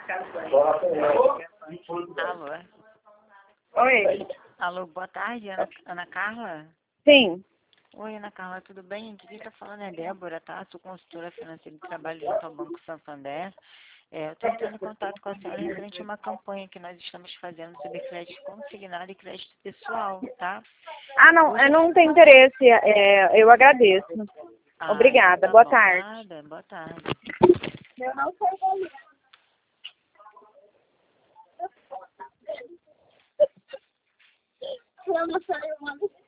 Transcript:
Alô? Oi. Alô, boa tarde, Ana Carla? Sim. Oi, Ana Carla, tudo bem? Aqui quem tá falando é Débora, tá? Sou consultora financeira de trabalho junto ao Banco Santander. Eu estou entrando em contato com a senhora referente a uma campanha que nós estamos fazendo sobre crédito consignado e crédito pessoal, tá? Ah, não, eu não tenho interesse. Eu agradeço. Obrigada. Tá Boa bom. tarde. Nada, boa tarde. Eu não sei como. Eu não sei, mano.